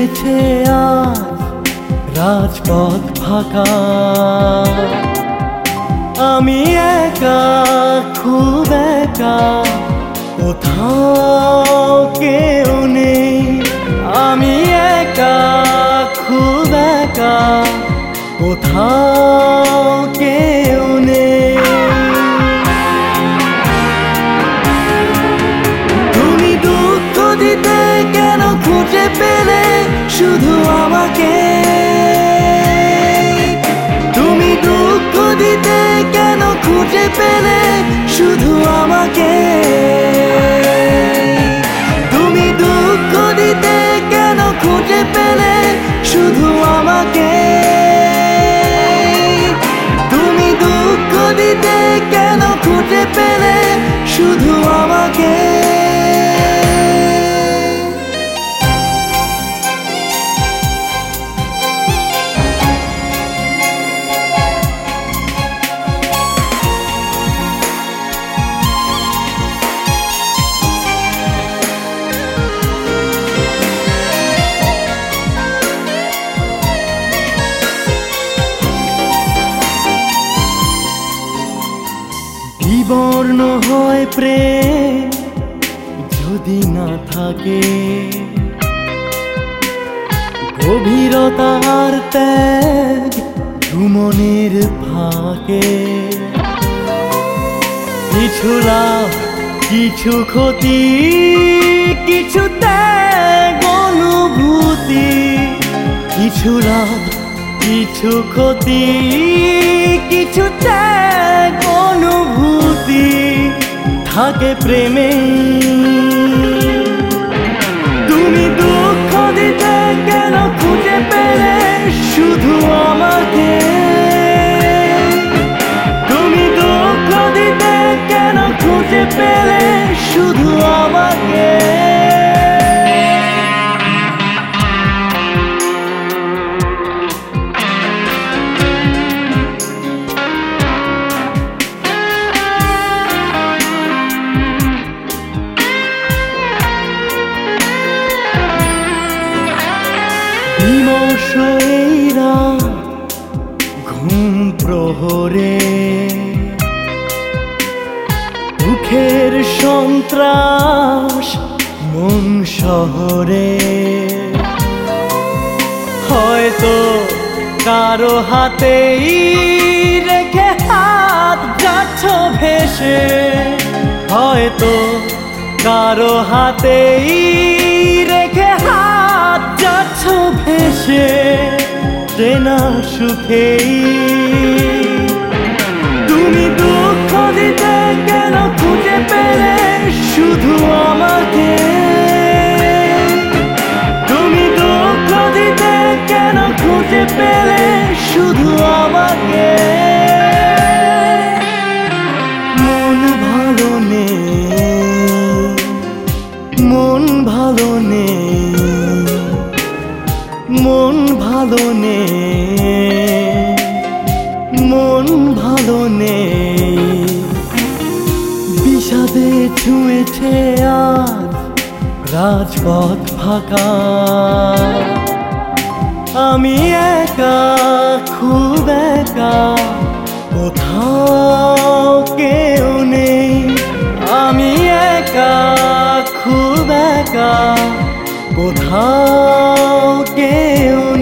ছুঁয়েছে আজ রাজপথ ফাঁকা। আমি একা, খুব একা, কোথাও কেউ নেই। আমি একা, খুব একা, কোথাও কেউ নেই। তুমি দুঃখ দিতে কেন খুঁজে পেলে শুধু আমাকে? তুমি দুঃখ দিতে কেন খুঁজে পেলে শুধু আমাকে? তুমি দুঃখ দিতে কেন খুঁজে পেলে শুধু আমাকে? তুমি দুঃখ দিতে কেন খুঁজে পেলে শুধু আমাকে? বিবর্ণ হয় প্রেম যদি না থাকে, গভীরতার ত্যাগ মনের ফাঁকে। কিছু লাভ, কিছু ক্ষতি, কিছু ত্যাগ অনুভূতি। কিছু লাভ, কিছু ক্ষতি, কিছু ত্যাগ অনুভূতি থাকে প্রেমে। তুমি দুঃখ দিতে কেন খুঁজে পেলে শুধু আমাকে? তুমি দুঃখ দিতে কেন খুঁজে পেলে শুধু আমাকে? বিমর্ষ এই রাত ঘুম প্রহরে, দুঃখের সন্ত্রাস মন শহরে। হয়তো কারো হাতেই রেখে হাত যাচ্ছ ভেসে। হয়তো কারো হাতেই রেখে হাত যাচ্ছ ভেসে চেনা সুখেই। তুমি দুঃখ দিতে কেন খুঁজে পেলে শুধু আমাকে? তুমি দুঃখ দিতে কেন খুঁজে পেলে শুধু আমাকে? মন ভালো নেই, মন ভালো নেই, মন ভালো নেই, মন ভালো নেই। বিষাদে ছুঁয়েছে আজ রাজপথ ফাঁকা। আমি একা, খুব একা, কোথাও কেউ নেই। আমি একা, খুব একা, কোথাও কেউ